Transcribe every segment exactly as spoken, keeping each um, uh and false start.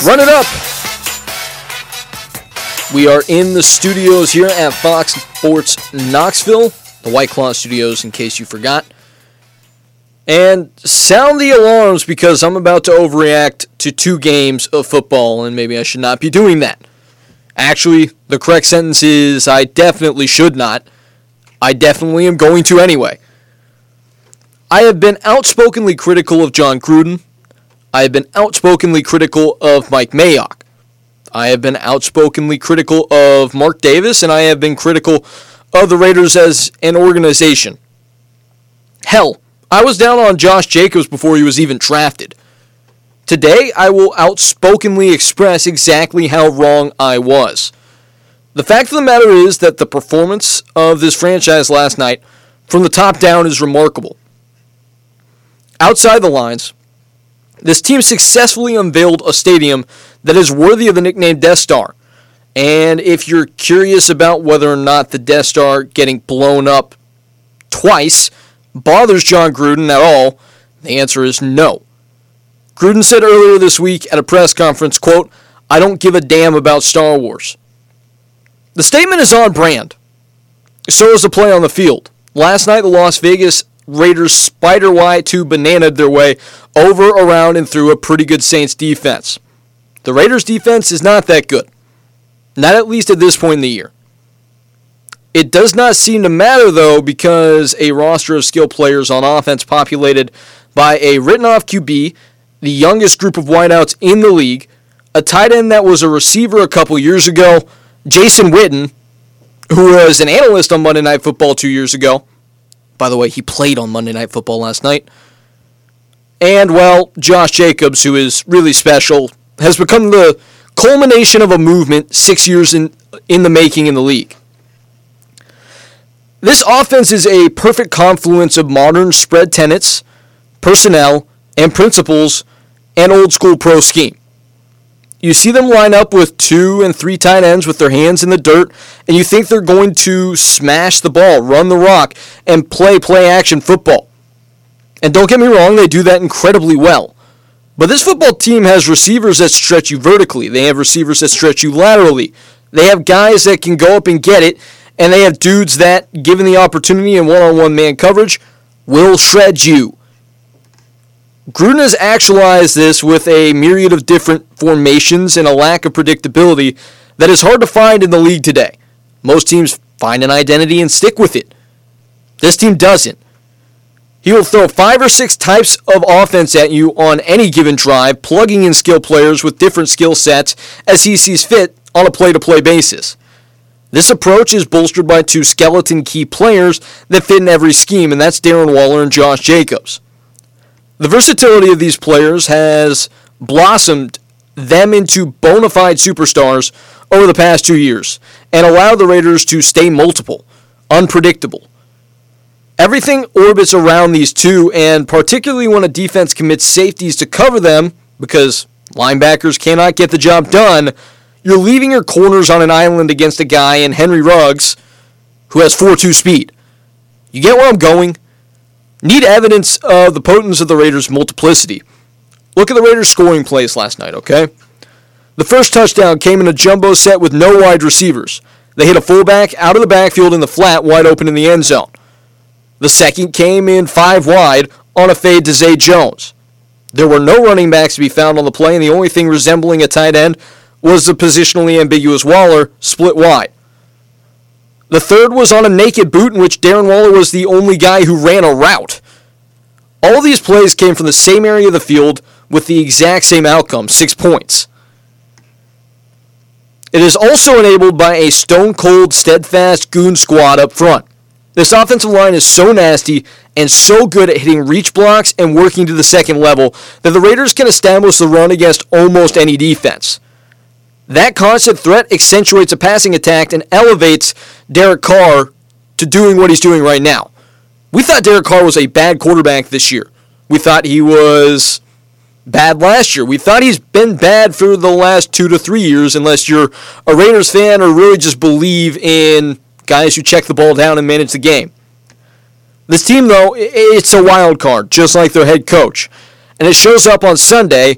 Run it up! We are in the studios here at Fox Sports Knoxville, the White Claw Studios, in case you forgot. And sound the alarms because I'm about to overreact to two games of football, and maybe I should not be doing that. Actually, the correct sentence is I definitely should not. I definitely am going to anyway. I have been outspokenly critical of Jon Gruden. I have been outspokenly critical of Mike Mayock. I have been outspokenly critical of Mark Davis, and I have been critical of the Raiders as an organization. Hell, I was down on Josh Jacobs before he was even drafted. Today, I will outspokenly express exactly how wrong I was. The fact of the matter is that the performance of this franchise last night, from the top down, is remarkable. Outside the lines, this team successfully unveiled a stadium that is worthy of the nickname Death Star. And if you're curious about whether or not the Death Star getting blown up twice bothers Jon Gruden at all, the answer is no. Gruden said earlier this week at a press conference, quote, "I don't give a damn about Star Wars." The statement is on brand. So is the play on the field. Last night, the Las Vegas Raiders spider Y two bananaed their way over, around, and through a pretty good Saints defense. The Raiders defense is not that good. Not at least at this point in the year. It does not seem to matter, though, because a roster of skilled players on offense populated by a written-off Q B, the youngest group of wideouts in the league, a tight end that was a receiver a couple years ago, Jason Witten, who was an analyst on Monday Night Football two years ago. By the way, he played on Monday Night Football last night. And, well, Josh Jacobs, who is really special, has become the culmination of a movement six years in, in the making in the league. This offense is a perfect confluence of modern spread tenets, personnel, and principles, and old-school pro scheme. You see them line up with two and three tight ends with their hands in the dirt, and you think they're going to smash the ball, run the rock, and play play-action football. And don't get me wrong, they do that incredibly well. But this football team has receivers that stretch you vertically. They have receivers that stretch you laterally. They have guys that can go up and get it, and they have dudes that, given the opportunity in one-on-one man coverage, will shred you. Gruden has actualized this with a myriad of different formations and a lack of predictability that is hard to find in the league today. Most teams find an identity and stick with it. This team doesn't. He will throw five or six types of offense at you on any given drive, plugging in skill players with different skill sets as he sees fit on a play-to-play basis. This approach is bolstered by two skeleton key players that fit in every scheme, and that's Darren Waller and Josh Jacobs. The versatility of these players has blossomed them into bona fide superstars over the past two years and allowed the Raiders to stay multiple, unpredictable. Everything orbits around these two, and particularly when a defense commits safeties to cover them, because linebackers cannot get the job done, you're leaving your corners on an island against a guy in Henry Ruggs who has four two speed. You get where I'm going? Need evidence of the potence of the Raiders' multiplicity. Look at the Raiders' scoring plays last night, okay? The first touchdown came in a jumbo set with no wide receivers. They hit a fullback out of the backfield in the flat, wide open in the end zone. The second came in five wide on a fade to Zay Jones. There were no running backs to be found on the play, and the only thing resembling a tight end was the positionally ambiguous Waller, split wide. The third was on a naked boot in which Darren Waller was the only guy who ran a route. All of these plays came from the same area of the field with the exact same outcome, six points. It is also enabled by a stone-cold, steadfast goon squad up front. This offensive line is so nasty and so good at hitting reach blocks and working to the second level that the Raiders can establish the run against almost any defense. That constant threat accentuates a passing attack and elevates Derek Carr to doing what he's doing right now. We thought Derek Carr was a bad quarterback this year. We thought he was bad last year. We thought he's been bad for the last two to three years, unless you're a Raiders fan or really just believe in guys who check the ball down and manage the game. This team, though, it's a wild card, just like their head coach. And it shows up on Sunday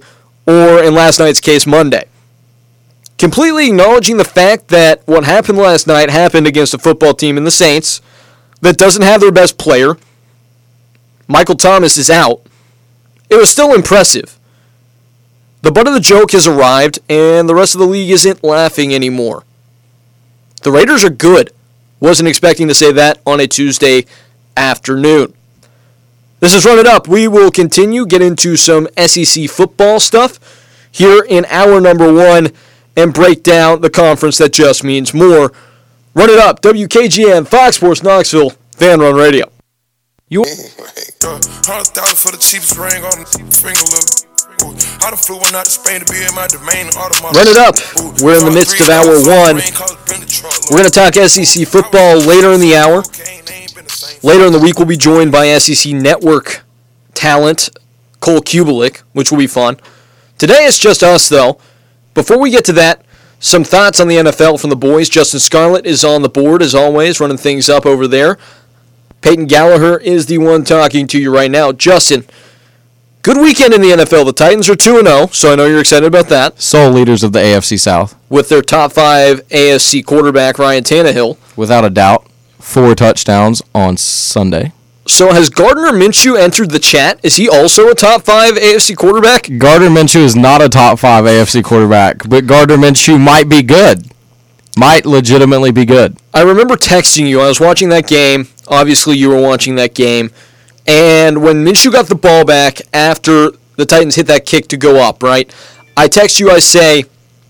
or in last night's case, Monday. Completely acknowledging the fact that what happened last night happened against a football team in the Saints that doesn't have their best player. Michael Thomas is out. It was still impressive. The butt of the joke has arrived, and the rest of the league isn't laughing anymore. The Raiders are good. Wasn't expecting to say that on a Tuesday afternoon. This is Run It Up. We will continue, get into some S E C football stuff here in hour number one and break down the conference that just means more. Run It Up, W K G N, Fox Sports Knoxville, Fan Run Radio. You one hundred thousand for the cheapest ring on the finger, look. I done flew one out to Spain to be in my domain. Run It Up. We're in the midst of hour one. We're going to talk S E C football later in the hour. Later in the week, we'll be joined by S E C Network talent, Cole Kubelik, which will be fun. Today it's just us, though. Before we get to that, some thoughts on the N F L from the boys. Justin Scarlett is on the board, as always, running things up over there. Peyton Gallagher is the one talking to you right now. Justin, good weekend in the N F L. The Titans are two and oh, so I know you're excited about that. Sole leaders of the A F C South. With their top five A F C quarterback, Ryan Tannehill. Without a doubt, four touchdowns on Sunday. So has Gardner Minshew entered the chat? Is he also a top five A F C quarterback? Gardner Minshew is not a top five A F C quarterback, but Gardner Minshew might be good. Might legitimately be good. I remember texting you. I was watching that game. Obviously, you were watching that game. And when Minshew got the ball back after the Titans hit that kick to go up, right? I text you, I say,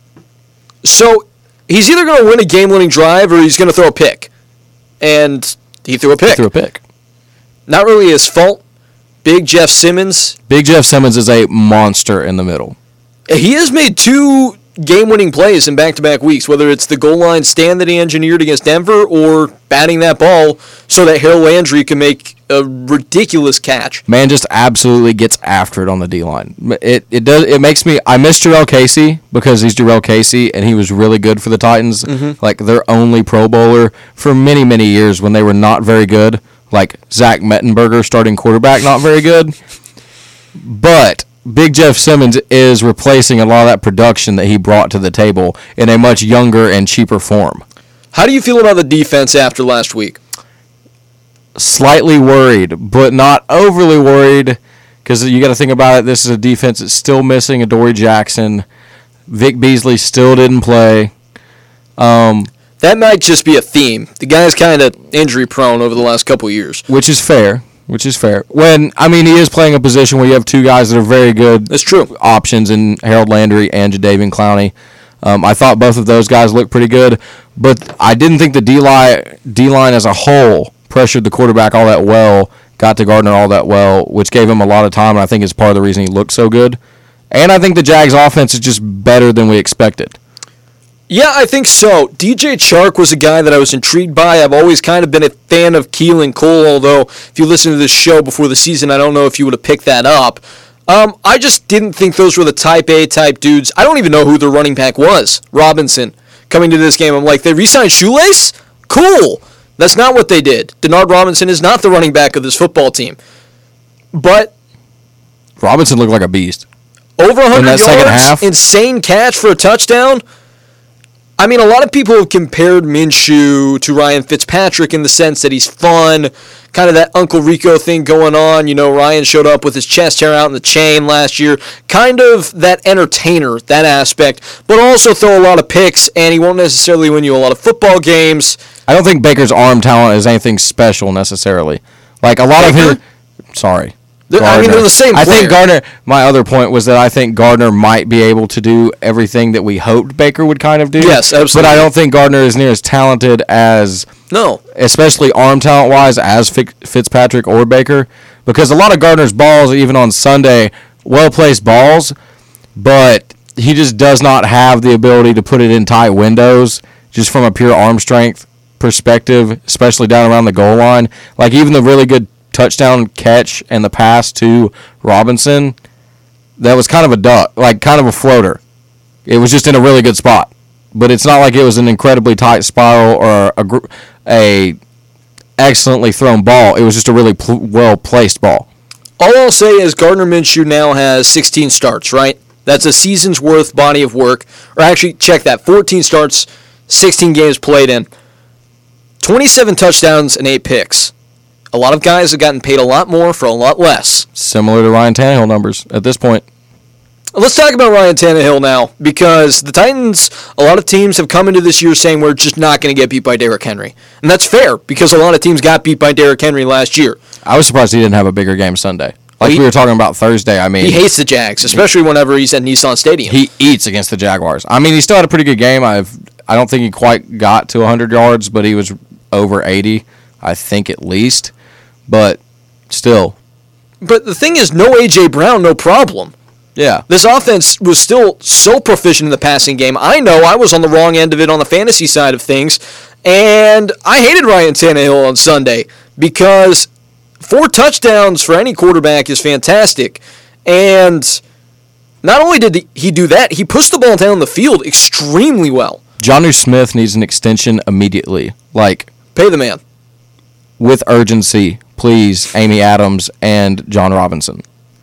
so he's either going to win a game-winning drive or he's going to throw a pick. And he threw a pick. He threw a pick. Not really his fault. Big Jeff Simmons. Big Jeff Simmons is a monster in the middle. He has made two game-winning plays in back-to-back weeks, whether it's the goal line stand that he engineered against Denver or batting that ball so that Harold Landry can make a ridiculous catch. Man just absolutely gets after it on the D-line. It it does it makes me I miss Jarrell Casey because he's Jarrell Casey and he was really good for the Titans. Mm-hmm. Like their only Pro Bowler for many, many years when they were not very good. Like Zach Mettenberger, starting quarterback, not very good. But Big Jeff Simmons is replacing a lot of that production that he brought to the table in a much younger and cheaper form. How do you feel about the defense after last week? Slightly worried, but not overly worried, because you got to think about it. This is a defense that's still missing Adoree Jackson. Vic Beasley still didn't play. Um, that might just be a theme. The guy's kind of injury prone over the last couple of years, which is fair. Which is fair. When I mean, he is playing a position where you have two guys that are very good. That's true. Options in Harold Landry and Jadeveon Clowney. Um, I thought both of those guys looked pretty good, but I didn't think the D-line, D-line as a whole pressured the quarterback all that well, got to Gardner all that well, which gave him a lot of time, and I think it's part of the reason he looked so good. And I think the Jags' offense is just better than we expected. Yeah, I think so. D J Chark was a guy that I was intrigued by. I've always kind of been a fan of Keelan Cole, although if you listen to this show before the season, I don't know if you would have picked that up. Um, I just didn't think those were the type A type dudes. I don't even know who the running back was, Robinson, coming to this game. I'm like, they re-signed Shoelace? Cool. That's not what they did. Denard Robinson is not the running back of this football team. But Robinson looked like a beast. Over one hundred yards, insane catch for a touchdown. I mean, a lot of people have compared Minshew to Ryan Fitzpatrick in the sense that he's fun, kind of that Uncle Rico thing going on. You know, Ryan showed up with his chest hair out in the chain last year. Kind of that entertainer, that aspect, but also throw a lot of picks, and he won't necessarily win you a lot of football games. I don't think Baker's arm talent is anything special necessarily. Like, a lot Baker? of his... Sorry. I mean, they're the same player. I think Gardner, my other point was that I think Gardner might be able to do everything that we hoped Baker would kind of do. Yes, absolutely. But I don't think Gardner is near as talented as, no, especially arm talent-wise, as Fitzpatrick or Baker. Because a lot of Gardner's balls, even on Sunday, well-placed balls, but he just does not have the ability to put it in tight windows, just from a pure arm strength perspective, especially down around the goal line. Like, even the really good touchdown catch and the pass to Robinson, that was kind of a duck, like kind of a floater. It was just in a really good spot, but it's not like it was an incredibly tight spiral or a, a excellently thrown ball. It was just a really pl- well placed ball. All I'll say is Gardner Minshew now has sixteen starts, right? That's a season's worth body of work. Or actually, check that. fourteen starts, sixteen games played in. twenty-seven touchdowns and eight picks. A lot of guys have gotten paid a lot more for a lot less. Similar to Ryan Tannehill numbers at this point. Let's talk about Ryan Tannehill now, because the Titans, a lot of teams have come into this year saying we're just not going to get beat by Derrick Henry. And that's fair, because a lot of teams got beat by Derrick Henry last year. I was surprised he didn't have a bigger game Sunday. Like he, we were talking about Thursday, I mean... He hates the Jags, especially whenever he's at Nissan Stadium. He eats against the Jaguars. I mean, he still had a pretty good game. I've, I don't think he quite got to one hundred yards, but he was over eighty, I think at least. But still. But the thing is, no A J. Brown, no problem. Yeah. This offense was still so proficient in the passing game. I know I was on the wrong end of it on the fantasy side of things, and I hated Ryan Tannehill on Sunday because four touchdowns for any quarterback is fantastic. And not only did he do that, he pushed the ball down the field extremely well. Jonnu Smith needs an extension immediately. Like, pay the man. With urgency, please, Amy Adams and John Robinson.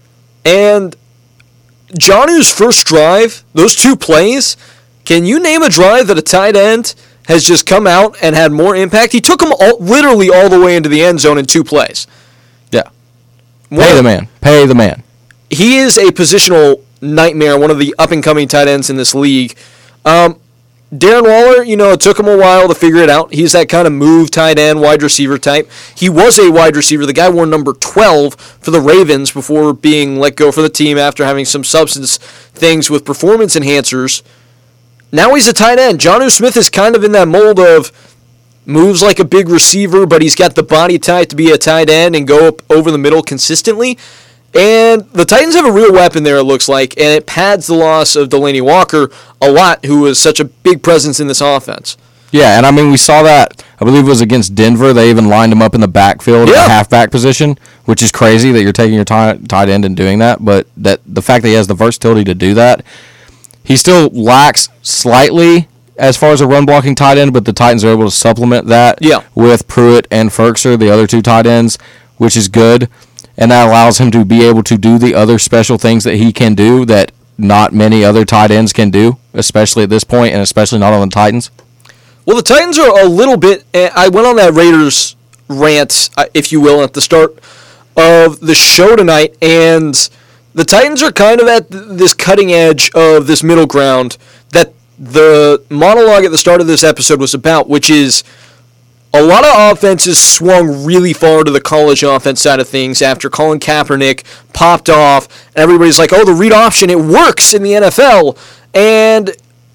And Jonnu's first drive, those two plays, can you name a drive that a tight end has just come out and had more impact? He took them all, literally all the way into the end zone in two plays. Yeah. Pay One, the man. Pay the man. He is a positional nightmare, one of the up-and-coming tight ends in this league. Um, Darren Waller, you know, it took him a while to figure it out. He's that kind of move tight end, wide receiver type. He was a wide receiver. The guy wore number twelve for the Ravens before being let go for the team after having some substance things with performance enhancers. Now he's a tight end. Jonnu Smith is kind of in that mold of moves like a big receiver, but he's got the body type to be a tight end and go up over the middle consistently. And the Titans have a real weapon there, it looks like, and it pads the loss of Delanie Walker a lot, who was such a big presence in this offense. Yeah, and I mean, we saw that, I believe it was against Denver. They even lined him up in the backfield yeah. in the halfback position, which is crazy that you're taking your tight, tight end and doing that. But that the fact that he has the versatility to do that, he still lacks slightly as far as a run-blocking tight end, but the Titans are able to supplement that yeah. with Pruitt and Ferkser, the other two tight ends, which is good. And that allows him to be able to do the other special things that he can do that not many other tight ends can do, especially at this point, and especially not on the Titans. Well, the Titans are a little bit... I went on that Raiders rant, if you will, at the start of the show tonight, and the Titans are kind of at this cutting edge of this middle ground that the monologue at the start of this episode was about, which is... A lot of offenses swung really far to the college offense side of things after Colin Kaepernick popped off, and everybody's like, oh, the read option, it works in the N F L, and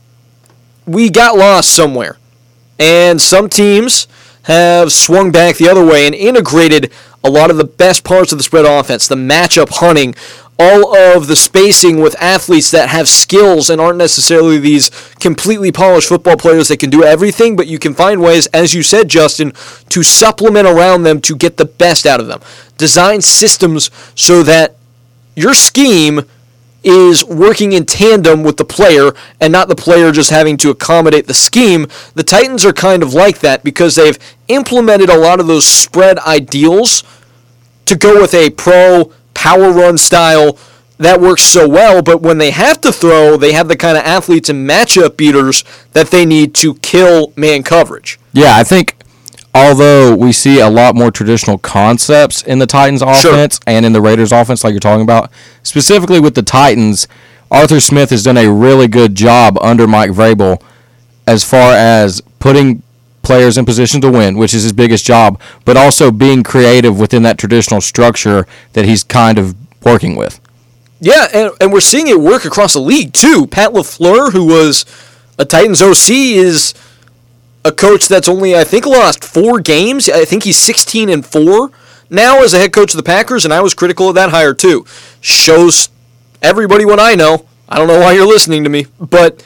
we got lost somewhere. And some teams have swung back the other way and integrated a lot of the best parts of the spread offense, the matchup hunting, all of the spacing with athletes that have skills and aren't necessarily these completely polished football players that can do everything, but you can find ways, as you said, Justin, to supplement around them to get the best out of them. Design systems so that your scheme is working in tandem with the player and not the player just having to accommodate the scheme. The Titans are kind of like that because they've implemented a lot of those spread ideals to go with a pro power run style that works so well, but when they have to throw, they have the kind of athletes and matchup beaters that they need to kill man coverage. Yeah, I think although we see a lot more traditional concepts in the Titans offense sure. and in the Raiders offense like you're talking about, specifically with the Titans, Arthur Smith has done a really good job under Mike Vrabel as far as putting players in position to win, which is his biggest job, but also being creative within that traditional structure that he's kind of working with. Yeah, and, and we're seeing it work across the league, too. Pat LaFleur, who was a Titans O C, is a coach that's only, I think, lost four games. I think he's sixteen and four now as a head coach of the Packers, and I was critical of that hire, too. Shows everybody what I know. I don't know why you're listening to me, but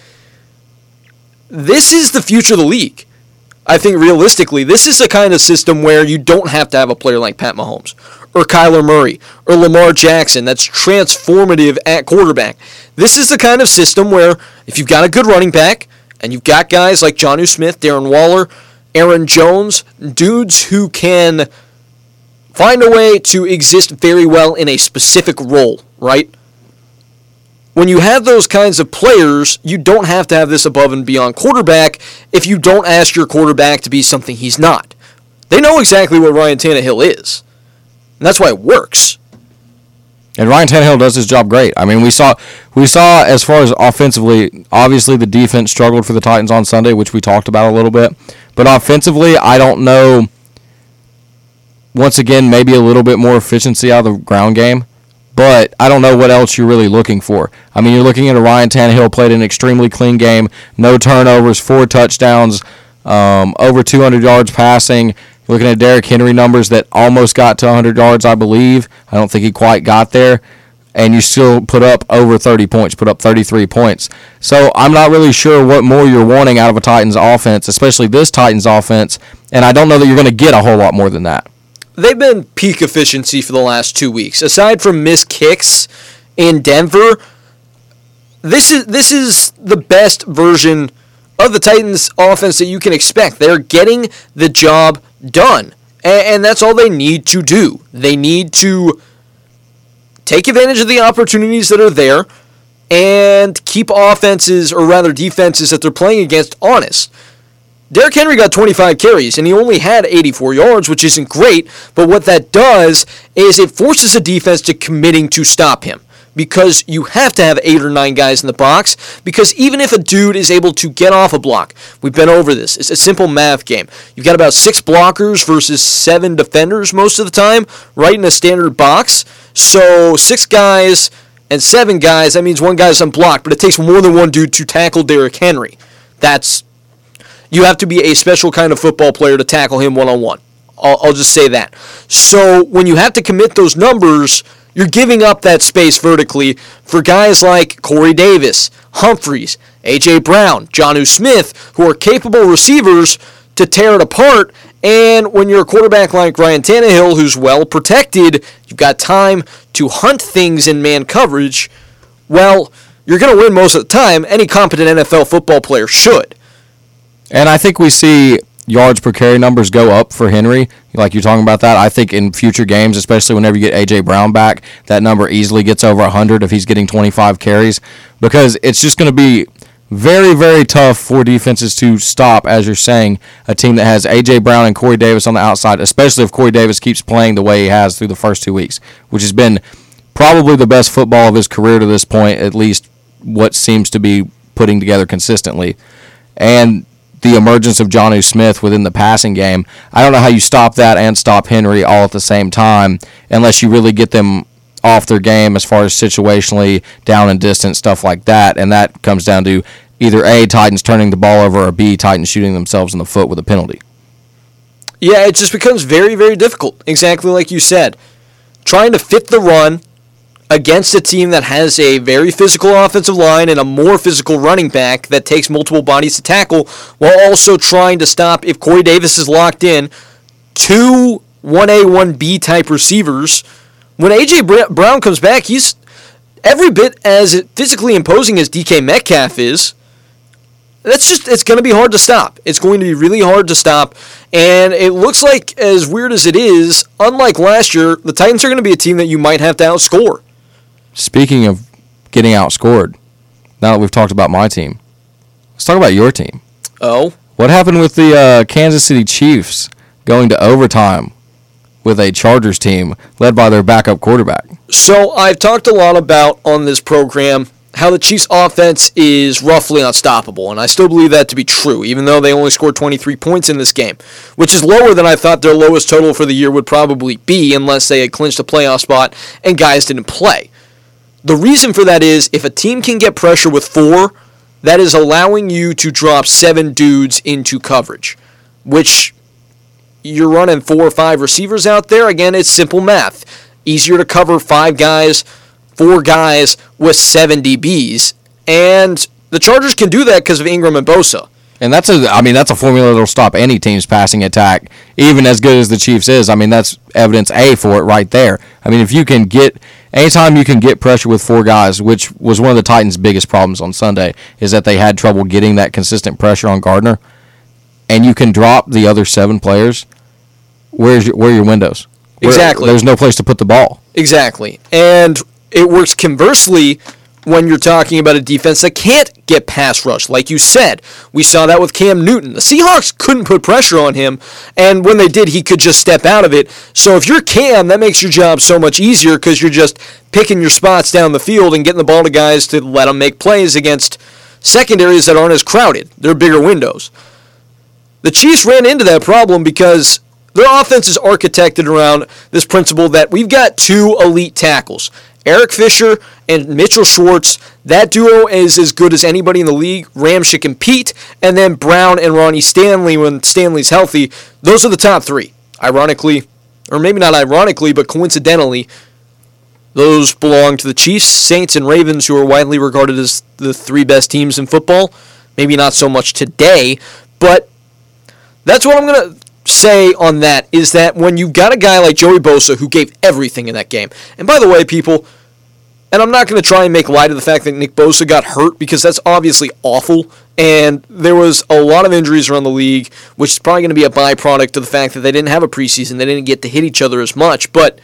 this is the future of the league. I think realistically, this is the kind of system where you don't have to have a player like Pat Mahomes or Kyler Murray or Lamar Jackson that's transformative at quarterback. This is the kind of system where if you've got a good running back and you've got guys like Jonnu Smith, Darren Waller, Aaron Jones, dudes who can find a way to exist very well in a specific role, right? when you have those kinds of players, you don't have to have this above and beyond quarterback if you don't ask your quarterback to be something he's not. They know exactly what Ryan Tannehill is, and that's why it works. And Ryan Tannehill does his job great. I mean, we saw we saw as far as offensively, obviously the defense struggled for the Titans on Sunday, which we talked about a little bit. But offensively, I don't know, once again, maybe a little bit more efficiency out of the ground game. But I don't know what else you're really looking for. I mean, you're looking at a Ryan Tannehill played an extremely clean game, no turnovers, four touchdowns, um, over two hundred yards passing. You're looking at Derrick Henry numbers that almost got to one hundred yards, I believe. I don't think he quite got there. And you still put up over thirty points, put up thirty-three points. So I'm not really sure what more you're wanting out of a Titans offense, especially this Titans offense. And I don't know that you're going to get a whole lot more than that. They've been peak efficiency for the last two weeks. Aside from missed kicks in Denver, this is this is the best version of the Titans offense that you can expect. They're getting the job done, and, and that's all they need to do. They need to take advantage of the opportunities that are there and keep offenses, or rather defenses that they're playing against, honest. Derrick Henry got twenty-five carries, and he only had eighty-four yards, which isn't great, but what that does is it forces a defense to committing to stop him, because you have to have eight or nine guys in the box, because even if a dude is able to get off a block, we've been over this, it's a simple math game. You've got about six blockers versus seven defenders most of the time, right in a standard box, so six guys and seven guys, that means one guy's unblocked, but it takes more than one dude to tackle Derrick Henry. That's You have to be a special kind of football player to tackle him one-on-one. I'll, I'll just say that. So when you have to commit those numbers, you're giving up that space vertically for guys like Corey Davis, Humphreys, A J. Brown, Jonnu Smith, who are capable receivers to tear it apart. And when you're a quarterback like Ryan Tannehill, who's well protected, you've got time to hunt things in man coverage, well, you're going to win most of the time. Any competent N F L football player should. And I think we see yards per carry numbers go up for Henry, like you're talking about that. I think in future games, especially whenever you get A J. Brown back, that number easily gets over one hundred if he's getting twenty-five carries, because it's just going to be very, very tough for defenses to stop, as you're saying, a team that has A J. Brown and Corey Davis on the outside, especially if Corey Davis keeps playing the way he has through the first two weeks, which has been probably the best football of his career to this point, at least what seems to be putting together consistently. And the emergence of Jonnu Smith within the passing game, I don't know how you stop that and stop Henry all at the same time unless you really get them off their game as far as situationally, down and distance, stuff like that. And that comes down to either A, Titans turning the ball over, or B, Titans shooting themselves in the foot with a penalty. Yeah, it just becomes very, very difficult, exactly like you said. Trying to fit the run against a team that has a very physical offensive line and a more physical running back that takes multiple bodies to tackle, while also trying to stop, if Corey Davis is locked in, two one A, one B type receivers. When A J. Brown comes back, he's every bit as physically imposing as D K Metcalf is. That's just, it's going to be hard to stop. It's going to be really hard to stop. And it looks like, as weird as it is, unlike last year, the Titans are going to be a team that you might have to outscore. Speaking of getting outscored, now that we've talked about my team, let's talk about your team. Oh? What happened with the uh, Kansas City Chiefs going to overtime with a Chargers team led by their backup quarterback? So I've talked a lot about on this program how the Chiefs' offense is roughly unstoppable, and I still believe that to be true, even though they only scored twenty-three points in this game, which is lower than I thought their lowest total for the year would probably be unless they had clinched a playoff spot and guys didn't play. The reason for that is if a team can get pressure with four, that is allowing you to drop seven dudes into coverage, which you're running four or five receivers out there. Again, it's simple math. Easier to cover five guys, four guys with seven D Bs, and the Chargers can do that because of Ingram and Bosa. And that's a, I mean, that's a formula that'll stop any team's passing attack, even as good as the Chiefs is. I mean, that's evidence A for it right there. I mean, if you can get, anytime you can get pressure with four guys, which was one of the Titans' biggest problems on Sunday, is that they had trouble getting that consistent pressure on Gardner, and you can drop the other seven players, where's your, where are your windows? Where, Exactly. There's no place to put the ball. Exactly. And it works conversely when you're talking about a defense that can't get pass rush. Like you said, we saw that with Cam Newton. The Seahawks couldn't put pressure on him, and when they did, he could just step out of it. So if you're Cam, that makes your job so much easier because you're just picking your spots down the field and getting the ball to guys to let them make plays against secondaries that aren't as crowded. They're bigger windows. The Chiefs ran into that problem because their offense is architected around this principle that we've got two elite tackles. Eric Fisher and Mitchell Schwartz, that duo is as good as anybody in the league. Ramchick and Pete, and then Brown and Ronnie Stanley when Stanley's healthy. Those are the top three. Ironically, or maybe not ironically, but coincidentally, those belong to the Chiefs, Saints, and Ravens, who are widely regarded as the three best teams in football. Maybe not so much today, but that's what I'm going to say on that, is that when you've got a guy like Joey Bosa who gave everything in that game, and by the way, people, and I'm not going to try and make light of the fact that Nick Bosa got hurt because that's obviously awful, and there was a lot of injuries around the league, which is probably going to be a byproduct of the fact that they didn't have a preseason, they didn't get to hit each other as much, but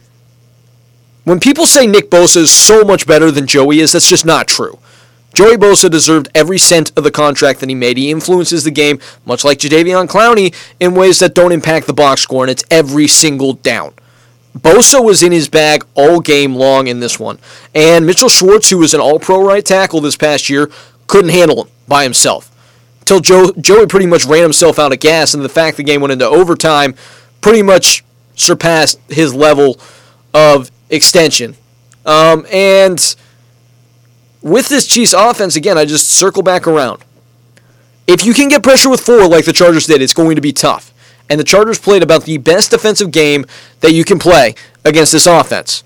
when people say Nick Bosa is so much better than Joey is, that's just not true. Joey Bosa deserved every cent of the contract that he made. He influences the game, much like Jadeveon Clowney, in ways that don't impact the box score, and it's every single down. Bosa was in his bag all game long in this one. And Mitchell Schwartz, who was an all-pro right tackle this past year, couldn't handle him by himself. Until Joe, Joey pretty much ran himself out of gas, and the fact the game went into overtime pretty much surpassed his level of extension. Um, and with this Chiefs offense, again, I just circle back around. If you can get pressure with four like the Chargers did, it's going to be tough. And the Chargers played about the best defensive game that you can play against this offense.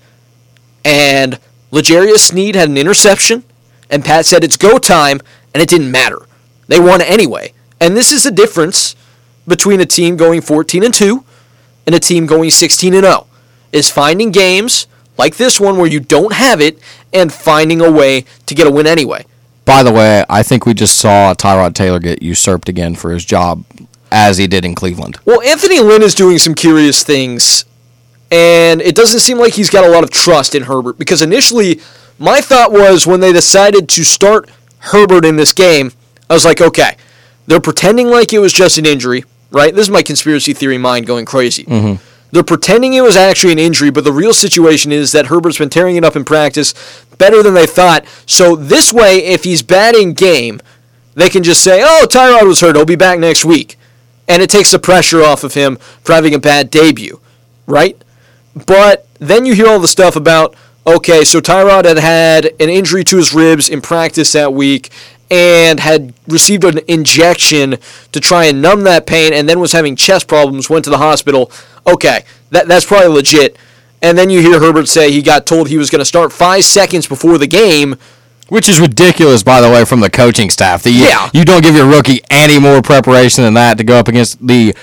And L'Jarius Sneed had an interception, and Pat said it's go time, and it didn't matter. They won anyway. And this is the difference between a team going fourteen and two and a team going sixteen and oh, is finding games like this one where you don't have it and finding a way to get a win anyway. By the way, I think we just saw Tyrod Taylor get usurped again for his job, as he did in Cleveland. Well, Anthony Lynn is doing some curious things, and it doesn't seem like he's got a lot of trust in Herbert, because initially my thought was when they decided to start Herbert in this game, I was like, okay, they're pretending like it was just an injury, right? This is my conspiracy theory mind going crazy. Mm-hmm. They're pretending it was actually an injury, but the real situation is that Herbert's been tearing it up in practice better than they thought. So this way, if he's bad in game, they can just say, oh, Tyrod was hurt, he'll be back next week. And it takes the pressure off of him for having a bad debut, right? But then you hear all the stuff about, okay, so Tyrod had had an injury to his ribs in practice that week and had received an injection to try and numb that pain and then was having chest problems, went to the hospital. Okay, that that's probably legit. And then you hear Herbert say he got told he was going to start five seconds before the game. Which is ridiculous, by the way, from the coaching staff. The, yeah. You don't give your rookie any more preparation than that to go up against the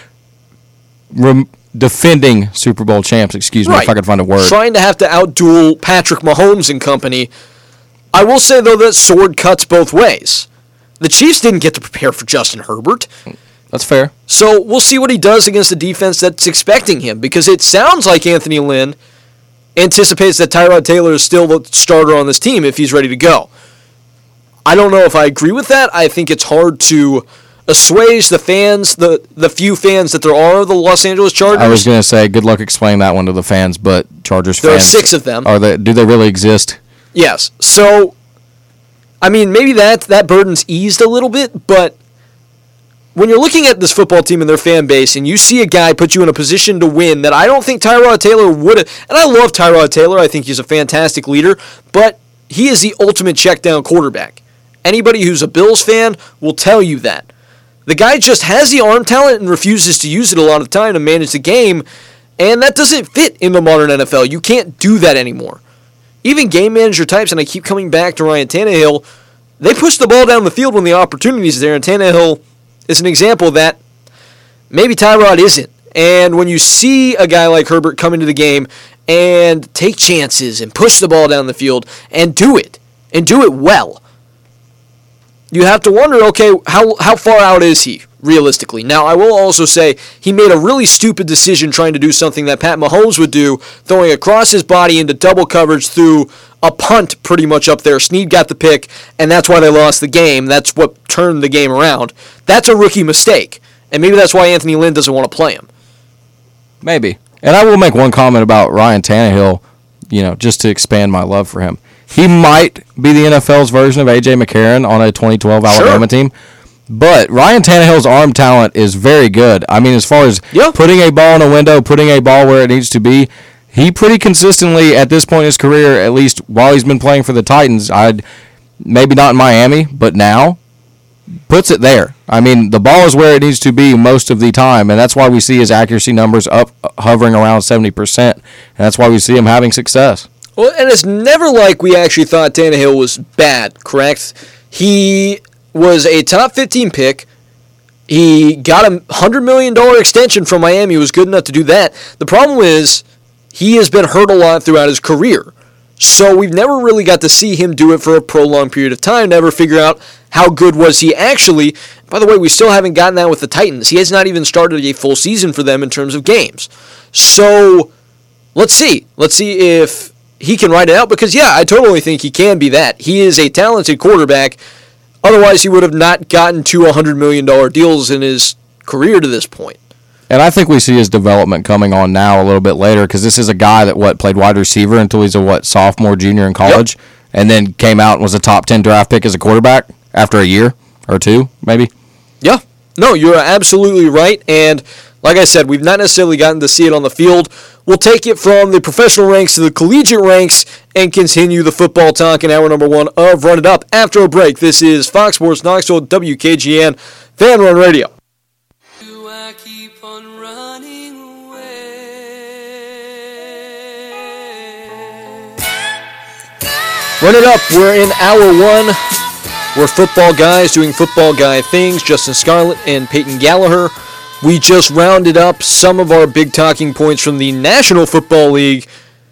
rem- defending Super Bowl champs. Excuse me right. if I could find a word. Trying to have to outduel Patrick Mahomes and company. I will say, though, that sword cuts both ways. The Chiefs didn't get to prepare for Justin Herbert. That's fair. So we'll see what he does against a defense that's expecting him, because it sounds like Anthony Lynn anticipates that Tyrod Taylor is still the starter on this team if he's ready to go. I don't know if I agree with that. I think it's hard to assuage the fans, the, the few fans that there are of the Los Angeles Chargers. I was going to say, good luck explaining that one to the fans, but Chargers there fans... There are six of them. Are they? Do they really exist? Yes. So, I mean, maybe that, that burden's eased a little bit, but when you're looking at this football team and their fan base, and you see a guy put you in a position to win that I don't think Tyrod Taylor would have, and I love Tyrod Taylor, I think he's a fantastic leader, but he is the ultimate check-down quarterback. Anybody who's a Bills fan will tell you that. The guy just has the arm talent and refuses to use it a lot of the time to manage the game, and that doesn't fit in the modern N F L. You can't do that anymore. Even game manager types, and I keep coming back to Ryan Tannehill, they push the ball down the field when the opportunity is there, and Tannehill is an example of that. Maybe Tyrod isn't. And when you see a guy like Herbert come into the game and take chances and push the ball down the field and do it, and do it well, you have to wonder, okay, how how far out is he realistically. Now, I will also say he made a really stupid decision trying to do something that Pat Mahomes would do, throwing across his body into double coverage through a punt pretty much up there. Snead got the pick, and that's why they lost the game. That's what turned the game around. That's a rookie mistake, and maybe that's why Anthony Lynn doesn't want to play him. Maybe. And I will make one comment about Ryan Tannehill, you know, just to expand my love for him. He might be the N F L's version of A J McCarron on a twenty twelve Alabama Sure. team. But Ryan Tannehill's arm talent is very good. I mean, as far as yeah. putting a ball in a window, putting a ball where it needs to be, he pretty consistently, at this point in his career, at least while he's been playing for the Titans, I'd maybe not in Miami, but now, puts it there. I mean, the ball is where it needs to be most of the time, and that's why we see his accuracy numbers up, hovering around seventy percent, and that's why we see him having success. Well, and it's never like we actually thought Tannehill was bad, correct? He was a top fifteen pick. He got a one hundred million dollars extension from Miami. He was good enough to do that. The problem is he has been hurt a lot throughout his career. So we've never really got to see him do it for a prolonged period of time, never figure out how good was he actually. By the way, we still haven't gotten that with the Titans. He has not even started a full season for them in terms of games. So let's see. Let's see if he can ride it out, because, yeah, I totally think he can be that. He is a talented quarterback. Otherwise, he would have not gotten two one hundred million dollars deals in his career to this point. And I think we see his development coming on now a little bit later, because this is a guy that, what, played wide receiver until he's a, what, sophomore, junior in college, yep. and then came out and was a top ten draft pick as a quarterback after a year or two, maybe? Yeah. No, you're absolutely right, and like I said, we've not necessarily gotten to see it on the field. We'll take it from the professional ranks to the collegiate ranks and continue the football talk in hour number one of Run It Up after a break. This is Fox Sports Knoxville, W K G N, Fan Run Radio. Do I keep on running away? Run It Up, we're in hour one. We're football guys doing football guy things. Justin Scarlett and Peyton Gallagher. We just rounded up some of our big talking points from the National Football League.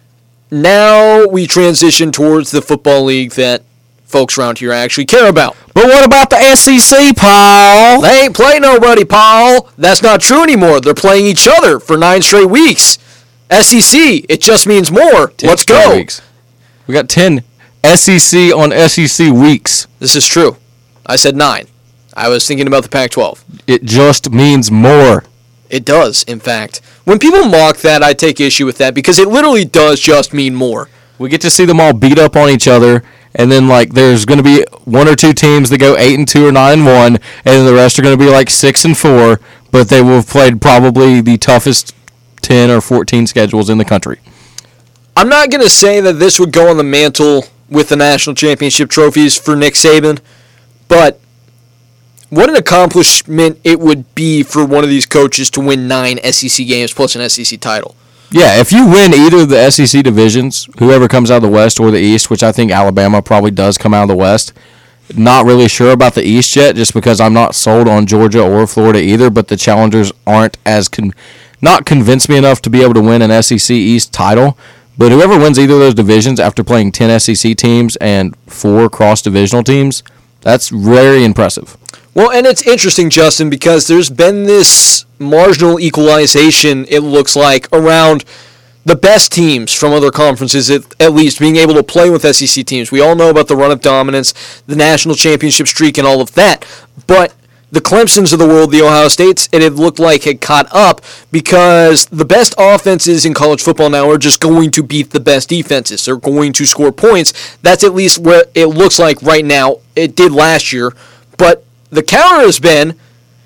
Now we transition towards the football league that folks around here actually care about. But what about the S E C, Paul? They ain't play nobody, Paul. That's not true anymore. They're playing each other for nine straight weeks. S E C, it just means more. Let's go. Weeks. We got ten S E C on S E C weeks. This is true. I said nine. I was thinking about the Pac twelve. It just means more. It does, in fact. When people mock that, I take issue with that, because it literally does just mean more. We get to see them all beat up on each other, and then like there's going to be one or two teams that go eight and two or nine and one, and then the rest are going to be like six and four, but they will have played probably the toughest ten or fourteen schedules in the country. I'm not going to say that this would go on the mantle with the national championship trophies for Nick Saban, but what an accomplishment it would be for one of these coaches to win nine S E C games plus an S E C title. Yeah, if you win either of the S E C divisions, whoever comes out of the West or the East, which I think Alabama probably does come out of the West, not really sure about the East yet, just because I'm not sold on Georgia or Florida either, but the challengers aren't as, con- not convinced me enough to be able to win an S E C East title. But whoever wins either of those divisions after playing ten S E C teams and four cross-divisional teams, that's very impressive. Well, and it's interesting, Justin, because there's been this marginal equalization, it looks like, around the best teams from other conferences, at, at least, being able to play with S E C teams. We all know about the run of dominance, the national championship streak, and all of that. But the Clemsons of the world, the Ohio States, it had looked like had caught up, because the best offenses in college football now are just going to beat the best defenses. They're going to score points. That's at least what it looks like right now. It did last year. But the counter has been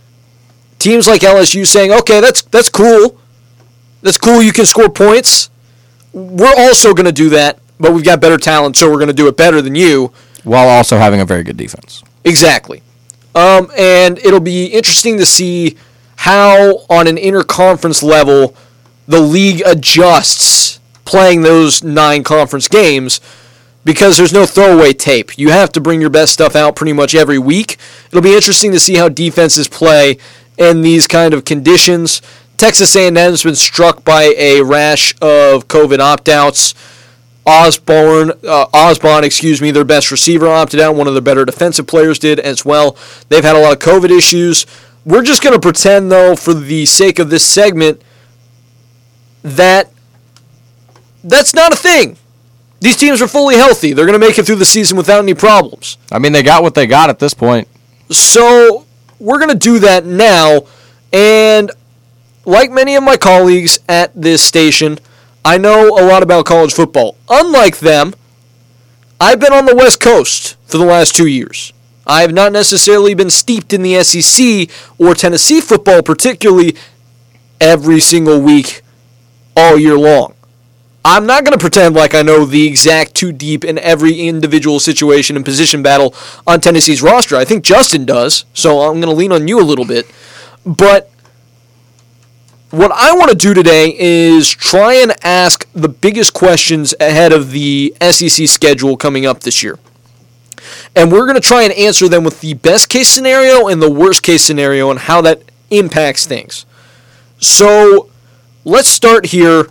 teams like L S U saying, okay, that's that's cool. That's cool, you can score points. We're also going to do that, but we've got better talent, so we're going to do it better than you. While also having a very good defense. Exactly. Um, and it'll be interesting to see how, on an interconference level, the league adjusts playing those nine conference games, because there's no throwaway tape. You have to bring your best stuff out pretty much every week. It'll be interesting to see how defenses play in these kind of conditions. Texas A and M has been struck by a rash of COVID opt-outs. Osborne, uh, Osborne, excuse me, their best receiver opted out. One of their better defensive players did as well. They've had a lot of COVID issues. We're just going to pretend, though, for the sake of this segment, that that's not a thing. These teams are fully healthy. They're going to make it through the season without any problems. I mean, they got what they got at this point. So we're going to do that now. And like many of my colleagues at this station, I know a lot about college football. Unlike them, I've been on the West Coast for the last two years. I have not necessarily been steeped in the S E C or Tennessee football particularly every single week all year long. I'm not going to pretend like I know the exact too deep in every individual situation and position battle on Tennessee's roster. I think Justin does, so I'm going to lean on you a little bit. But what I want to do today is try and ask the biggest questions ahead of the S E C schedule coming up this year. And we're going to try and answer them with the best case scenario and the worst case scenario and how that impacts things. So let's start here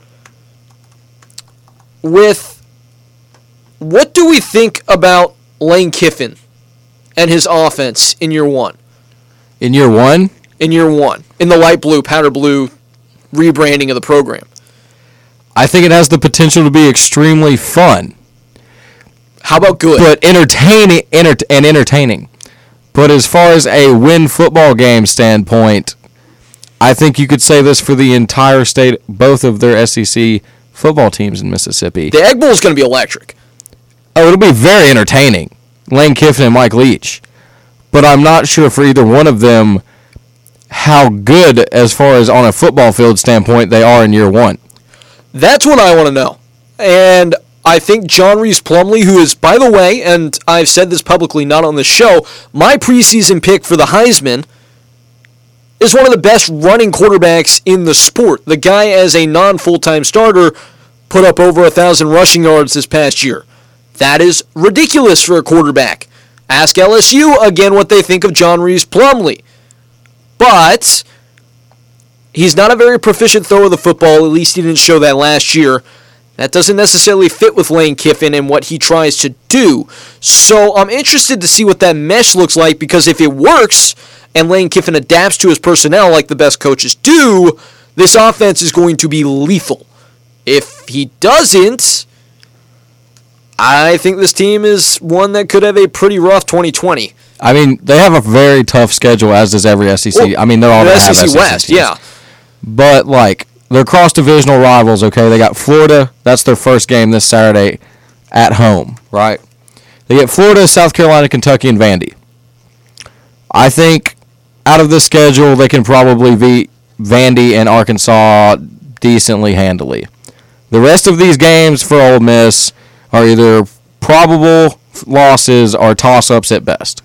with, what do we think about Lane Kiffin and his offense in year one? In year one? In year one. In the light blue, powder blue rebranding of the program. I think it has the potential to be extremely fun. How about good? But entertaining enter- and entertaining. But as far as a win football game standpoint, I think you could say this for the entire state, both of their S E C football teams in Mississippi. The Egg Bowl is going to be electric. Oh, it'll be very entertaining. Lane Kiffin and Mike Leach. But I'm not sure for either one of them how good, as far as on a football field standpoint, they are in year one. That's what I want to know. And I think John Reese Plumlee, who is, by the way, and I've said this publicly, not on the show, my preseason pick for the Heisman, is one of the best running quarterbacks in the sport. The guy, as a non-full-time starter, put up over one thousand rushing yards this past year. That is ridiculous for a quarterback. Ask L S U, again, what they think of John Reese Plumlee. But he's not a very proficient thrower of the football. At least he didn't show that last year. That doesn't necessarily fit with Lane Kiffin and what he tries to do. So I'm interested to see what that mesh looks like, because if it works and Lane Kiffin adapts to his personnel like the best coaches do, this offense is going to be lethal. If he doesn't, I think this team is one that could have a pretty rough twenty twenty. I mean, they have a very tough schedule, as does every S E C. Well, I mean, they're all the going to have S E C S E C West, teams. yeah. But, like, they're cross-divisional rivals, okay? They got Florida. That's their first game this Saturday at home, right? They get Florida, South Carolina, Kentucky, and Vandy. I think out of the schedule, they can probably beat Vandy and Arkansas decently handily. The rest of these games for Ole Miss are either probable losses or toss-ups at best.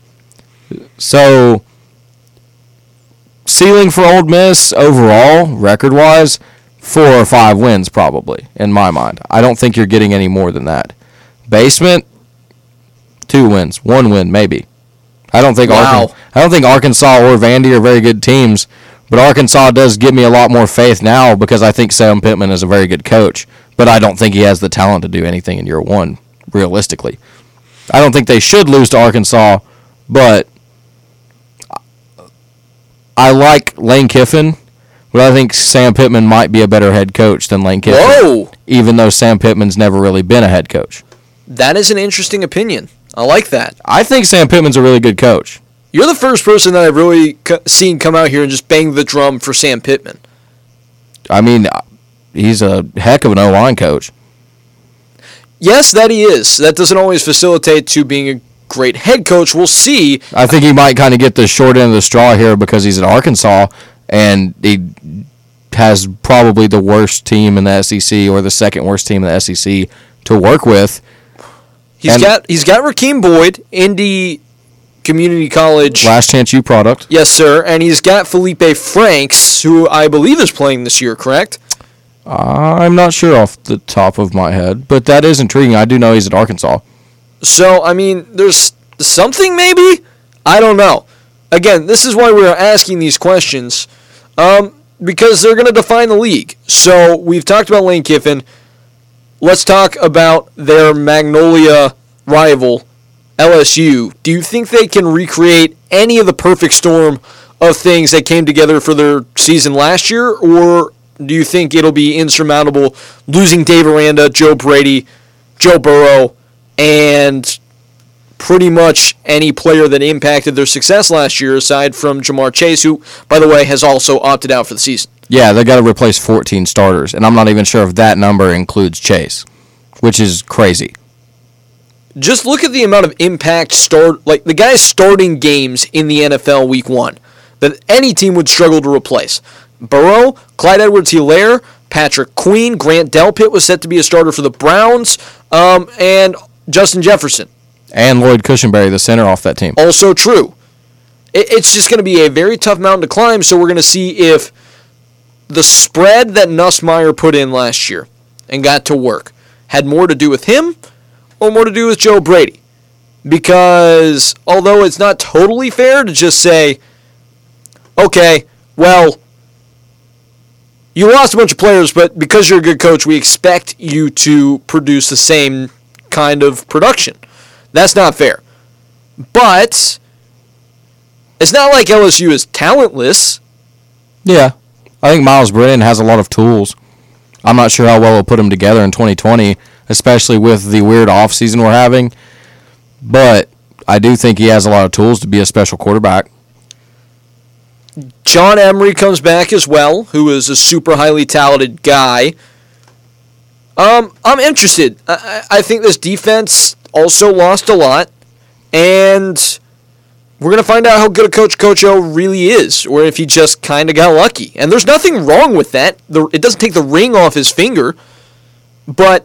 So, ceiling for Ole Miss overall, record-wise, four or five wins probably, in my mind. I don't think you're getting any more than that. Basement, two wins, one win maybe. I don't think Wow. Arkan- I don't think Arkansas or Vandy are very good teams, but Arkansas does give me a lot more faith now because I think Sam Pittman is a very good coach, but I don't think he has the talent to do anything in year one, realistically. I don't think they should lose to Arkansas, but I like Lane Kiffin, but I think Sam Pittman might be a better head coach than Lane Kiffin. Whoa! Even though Sam Pittman's never really been a head coach. That is an interesting opinion. I like that. I think Sam Pittman's a really good coach. You're the first person that I've really co- seen come out here and just bang the drum for Sam Pittman. I mean, he's a heck of an O-line coach. Yes, that he is. That doesn't always facilitate to being a great head coach. We'll see. I think he might kind of get the short end of the straw here because he's at Arkansas, and he has probably the worst team in the S E C or the second worst team in the S E C to work with. He's And- got he's got Rakeem Boyd, Indy Community College. Last Chance U product. Yes, sir. And he's got Felipe Franks, who I believe is playing this year, correct? I'm not sure off the top of my head, but that is intriguing. I do know he's at Arkansas. So, I mean, there's something maybe? I don't know. Again, this is why we're asking these questions, um, because they're going to define the league. So, we've talked about Lane Kiffin. Let's talk about their Magnolia rival, L S U. Do you think they can recreate any of the perfect storm of things that came together for their season last year, or do you think it'll be insurmountable losing Dave Aranda, Joe Brady, Joe Burrow, and pretty much any player that impacted their success last year aside from Jamar Chase, who, by the way, has also opted out for the season? Yeah, they got to replace fourteen starters, and I'm not even sure if that number includes Chase, which is crazy. Just look at the amount of impact start, like the guys starting games in the N F L week one that any team would struggle to replace. Burrow, Clyde Edwards-Helaire, Patrick Queen, Grant Delpit was set to be a starter for the Browns, um, and Justin Jefferson. And Lloyd Cushenberry, the center off that team. Also true. It, it's just going to be a very tough mountain to climb, so we're going to see if the spread that Nussmeier put in last year and got to work had more to do with him or more to do with Joe Brady. Because although it's not totally fair to just say, okay, well, you lost a bunch of players, but because you're a good coach, we expect you to produce the same kind of production. That's not fair. But it's not like L S U is talentless. Yeah. I think Miles Brennan has a lot of tools. I'm not sure how well he'll put them together in twenty twenty, especially with the weird offseason we're having. But I do think he has a lot of tools to be a special quarterback. John Emery comes back as well, who is a super highly talented guy. Um, I'm interested. I, I think this defense also lost a lot, and we're going to find out how good a coach Coach O really is, or if he just kind of got lucky. And there's nothing wrong with that. The, it doesn't take the ring off his finger, but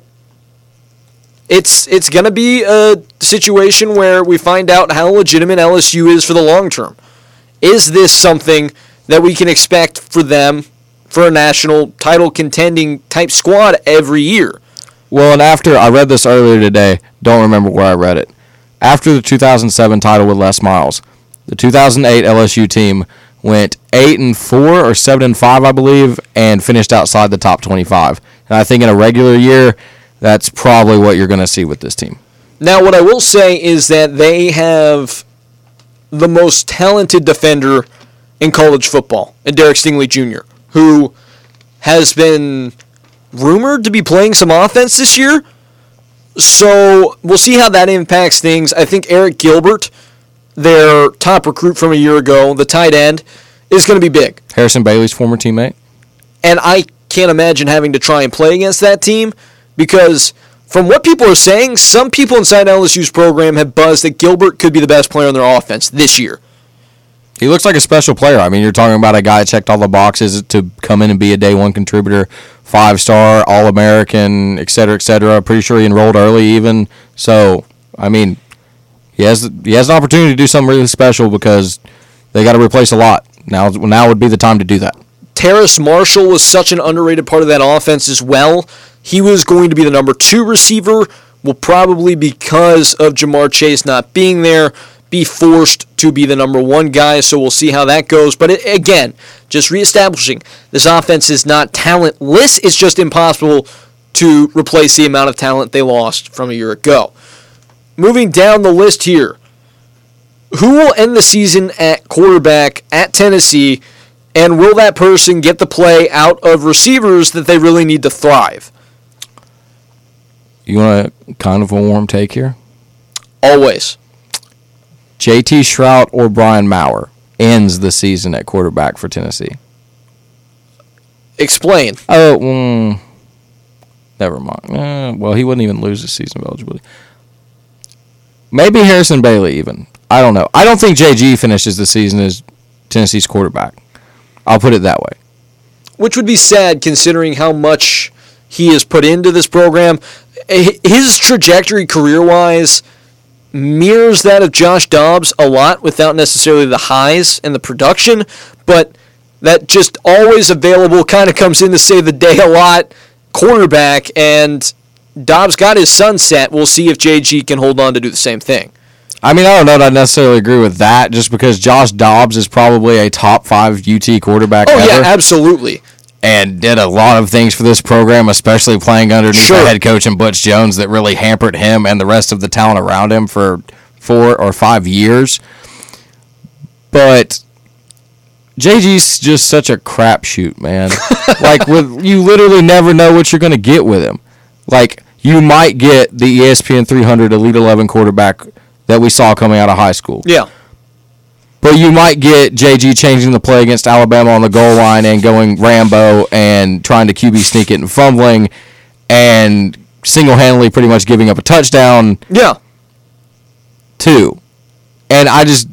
it's it's going to be a situation where we find out how legitimate L S U is for the long term. Is this something that we can expect for them for a national title contending type squad every year? Well, and after, I read this earlier today, don't remember where I read it. After the two thousand seven title with Les Miles, the two thousand eight L S U team went eight and four or seven and five, I believe, and finished outside the top twenty-five. And I think in a regular year, that's probably what you're going to see with this team. Now, what I will say is that they have the most talented defender in college football, and Derek Stingley Junior, who has been rumored to be playing some offense this year. So we'll see how that impacts things. I think Eric Gilbert, their top recruit from a year ago, the tight end, is going to be big. Harrison Bailey's former teammate. And I can't imagine having to try and play against that team because from what people are saying, some people inside L S U's program have buzzed that Gilbert could be the best player on their offense this year. He looks like a special player. I mean, you're talking about a guy that checked all the boxes to come in and be a day one contributor, five-star, All-American, et cetera, et cetera. Pretty sure he enrolled early even. So, I mean, he has he has an opportunity to do something really special because they got to replace a lot. Now, now would be the time to do that. Terrace Marshall was such an underrated part of that offense as well. He was going to be the number two receiver, will probably, because of Jamar Chase not being there, be forced to be the number one guy, so we'll see how that goes. But it, again, just reestablishing, this offense is not talentless. It's just impossible to replace the amount of talent they lost from a year ago. Moving down the list here, who will end the season at quarterback at Tennessee, and will that person get the play out of receivers that they really need to thrive? You want a kind of a warm take here? Always. J T Shrout or Brian Maurer ends the season at quarterback for Tennessee. Explain. Oh, mm, never mind. Uh, well, he wouldn't even lose the season of eligibility. Maybe Harrison Bailey even. I don't know. I don't think J G finishes the season as Tennessee's quarterback. I'll put it that way. Which would be sad considering how much he has put into this program. His trajectory career-wise mirrors that of Josh Dobbs a lot without necessarily the highs and the production, but that just always available kind of comes in to save the day a lot quarterback, and Dobbs got his sunset. We'll see if J G can hold on to do the same thing. I mean, I don't know that I necessarily agree with that, just because Josh Dobbs is probably a top five U T quarterback oh, ever. yeah, absolutely. And did a lot of things for this program, especially playing underneath Sure. the head coach in Butch Jones that really hampered him and the rest of the talent around him for four or five years. But J G's just such a crapshoot, man. Like, with you literally never know what you're going to get with him. Like, you might get the E S P N three hundred Elite eleven quarterback that we saw coming out of high school. Yeah. But you might get J G changing the play against Alabama on the goal line and going Rambo and trying to Q B sneak it and fumbling and single-handedly pretty much giving up a touchdown. Yeah. Too. And I just...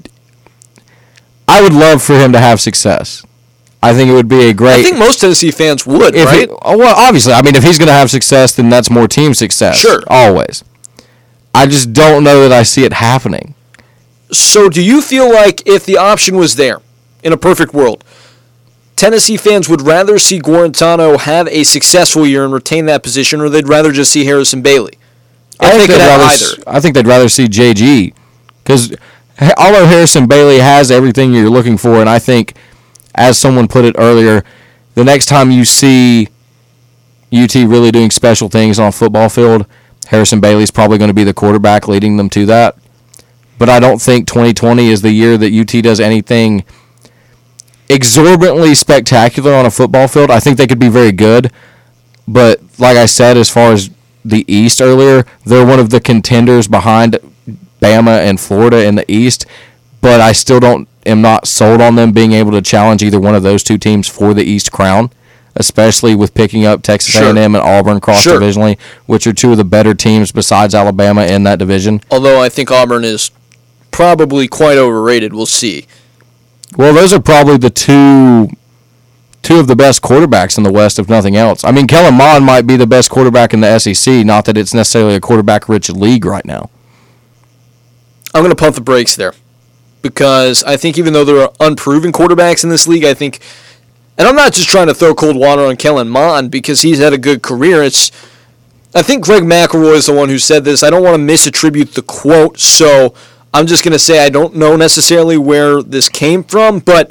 I would love for him to have success. I think it would be a great... I think most Tennessee fans would, if right? He, well, obviously. I mean, if he's going to have success, then that's more team success. Sure. Always. I just don't know that I see it happening. So do you feel like if the option was there, in a perfect world, Tennessee fans would rather see Guarantano have a successful year and retain that position, or they'd rather just see Harrison Bailey? I think, they'd rather, either. I think they'd rather see J G. Because although Harrison Bailey has everything you're looking for, and I think, as someone put it earlier, the next time you see U T really doing special things on a football field, Harrison Bailey's probably going to be the quarterback leading them to that. But I don't think twenty twenty is the year that U T does anything exorbitantly spectacular on a football field. I think they could be very good. But like I said, as far as the East earlier, they're one of the contenders behind Bama and Florida in the East. But I still don't am not sold on them being able to challenge either one of those two teams for the East crown, especially with picking up Texas Sure. A and M and Auburn cross-divisionally, Sure. which are two of the better teams besides Alabama in that division. Although I think Auburn is probably quite overrated. We'll see. Well, those are probably the two two of the best quarterbacks in the West, if nothing else. I mean, Kellen Mond might be the best quarterback in the S E C, not that it's necessarily a quarterback-rich league right now. I'm going to pump the brakes there because I think even though there are unproven quarterbacks in this league, I think, and I'm not just trying to throw cold water on Kellen Mond because he's had a good career. It's, I think Greg McElroy is the one who said this. I don't want to misattribute the quote, so I'm just going to say I don't know necessarily where this came from, but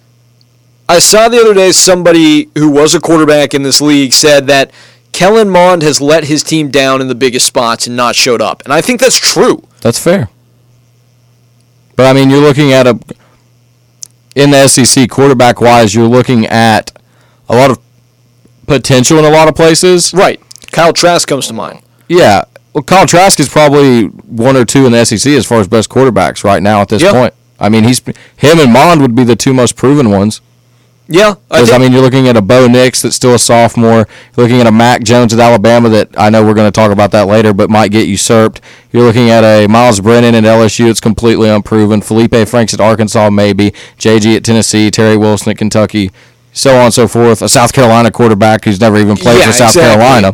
I saw the other day somebody who was a quarterback in this league said that Kellen Mond has let his team down in the biggest spots and not showed up. And I think that's true. That's fair. But, I mean, you're looking at a, in the S E C, quarterback-wise, you're looking at a lot of potential in a lot of places. Right. Kyle Trask comes to mind. Yeah. Well, Kyle Trask is probably one or two in the S E C as far as best quarterbacks right now at this Yep. point. I mean, he's him and Mond would be the two most proven ones. Yeah. I, Because, I, think, mean, you're looking at a Bo Nix that's still a sophomore. You're looking at a Mac Jones at Alabama that I know we're going to talk about that later, but might get usurped. You're looking at a Miles Brennan at L S U that's completely unproven. Felipe Franks at Arkansas, maybe. J G at Tennessee. Terry Wilson at Kentucky. So on and so forth. A South Carolina quarterback who's never even played Yeah, for South exactly. Carolina.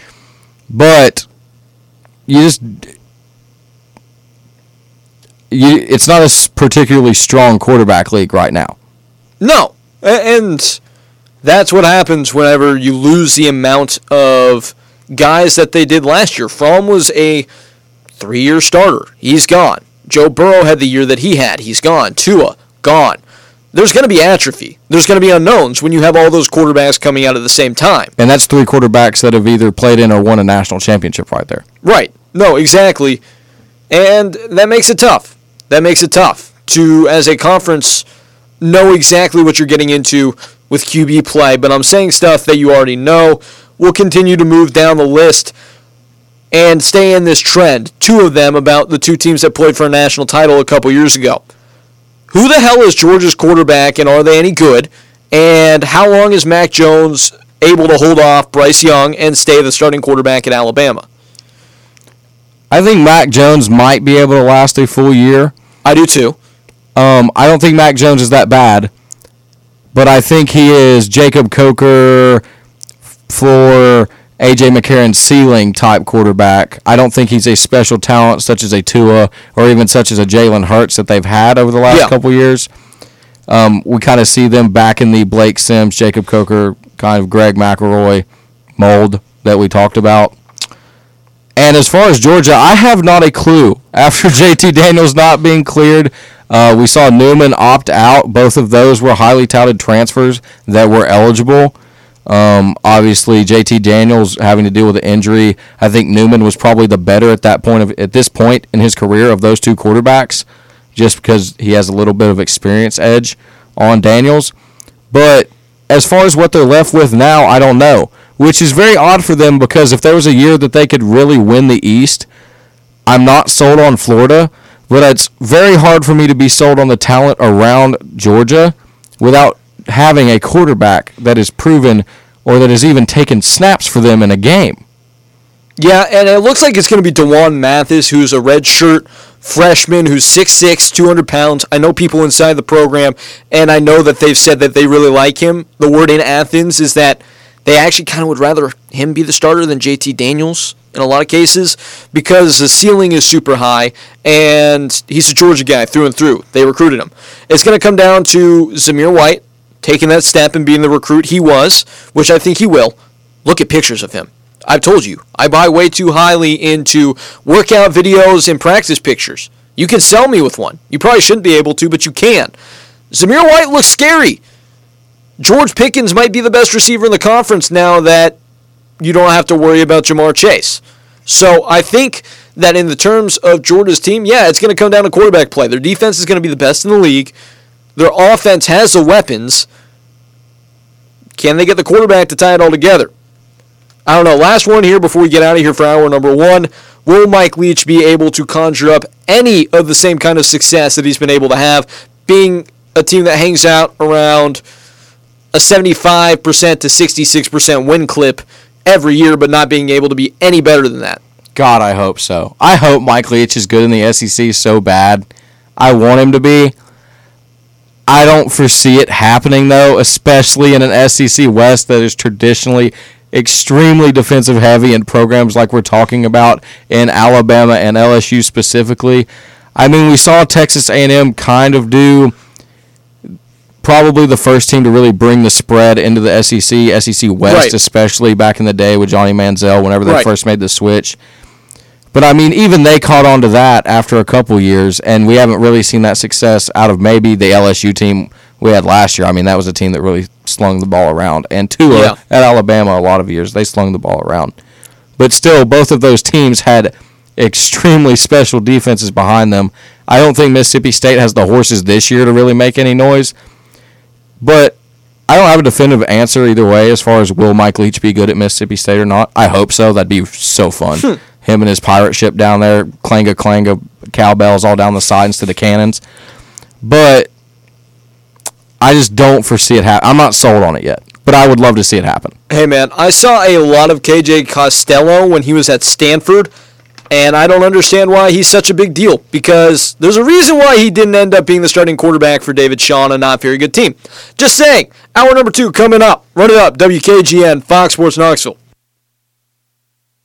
But you just... You, it's not a s- particularly strong quarterback league right now. no. A- And that's what happens whenever you lose the amount of guys that they did last year. Fromm was a three-year starter. He's gone. Joe Burrow had the year that he had. He's gone. Tua, gone. There's going to be atrophy. There's going to be unknowns when you have all those quarterbacks coming out at the same time. And that's three quarterbacks that have either played in or won a national championship right there. Right. No, exactly. And that makes it tough. That makes it tough to, as a conference, know exactly what you're getting into with Q B play. But I'm saying stuff that you already know. We'll continue to move down the list and stay in this trend. Two of them about the two teams that played for a national title a couple years ago. Who the hell is Georgia's quarterback, and are they any good? And how long is Mac Jones able to hold off Bryce Young and stay the starting quarterback at Alabama? I think Mac Jones might be able to last a full year. I do too. Um, I don't think Mac Jones is that bad, but I think he is Jacob Coker for A J McCarron's ceiling type quarterback. I don't think he's a special talent such as a Tua or even such as a Jalen Hurts that they've had over the last Yeah. couple years. Um, we kind of see them back in the Blake Sims, Jacob Coker, kind of Greg McElroy mold that we talked about. And as far as Georgia, I have not a clue. After J T Daniels not being cleared, uh, we saw Newman opt out. Both of those were highly touted transfers that were eligible. Um, obviously, J T Daniels having to deal with an injury. I think Newman was probably the better at that point of at this point in his career of those two quarterbacks, just because he has a little bit of experience edge on Daniels. But as far as what they're left with now, I don't know, which is very odd for them because if there was a year that they could really win the East, I'm not sold on Florida, but it's very hard for me to be sold on the talent around Georgia without having a quarterback that is proven or that has even taken snaps for them in a game. Yeah, and it looks like it's going to be DeJuan Mathis, who's a redshirt freshman who's six six, two hundred pounds. I know people inside the program, and I know that they've said that they really like him. The word in Athens is that they actually kind of would rather him be the starter than J T Daniels in a lot of cases because the ceiling is super high, and he's a Georgia guy through and through. They recruited him. It's going to come down to Zamir White taking that step and being the recruit he was, which I think he will. Look at pictures of him. I've told you, I buy way too highly into workout videos and practice pictures. You can sell me with one. You probably shouldn't be able to, but you can. Zamir White looks scary. George Pickens might be the best receiver in the conference now that you don't have to worry about Jamar Chase. So I think that in the terms of Georgia's team, yeah, it's going to come down to quarterback play. Their defense is going to be the best in the league. Their offense has the weapons. Can they get the quarterback to tie it all together? I don't know. Last one here before we get out of here for hour number one. Will Mike Leach be able to conjure up any of the same kind of success that he's been able to have, being a team that hangs out around a seventy-five percent to sixty-six percent win clip every year, but not being able to be any better than that? God, I hope so. I hope Mike Leach is good in the S E C so bad. I want him to be. I don't foresee it happening, though, especially in an S E C West that is traditionally extremely defensive heavy in programs like we're talking about in Alabama and L S U specifically. I mean, we saw Texas A and M kind of do probably the first team to really bring the spread into the S E C, S E C West right. especially back in the day with Johnny Manziel whenever they right. first made the switch. But, I mean, even they caught on to that after a couple years, and we haven't really seen that success out of maybe the L S U team we had last year. I mean, that was a team that really slung the ball around. And Tua yeah. at Alabama a lot of years, they slung the ball around. But still, both of those teams had extremely special defenses behind them. I don't think Mississippi State has the horses this year to really make any noise. But I don't have a definitive answer either way as far as will Mike Leach be good at Mississippi State or not. I hope so. That'd be so fun. Him and his pirate ship down there, clanga, clanga, cowbells all down the side instead of cannons. But I just don't foresee it happen. I'm not sold on it yet, but I would love to see it happen. Hey, man, I saw a lot of K J Costello when he was at Stanford, and I don't understand why he's such a big deal, because there's a reason why he didn't end up being the starting quarterback for David Shaw, a not very good team. Just saying, hour number two coming up. Run it up, W K G N, Fox Sports Knoxville.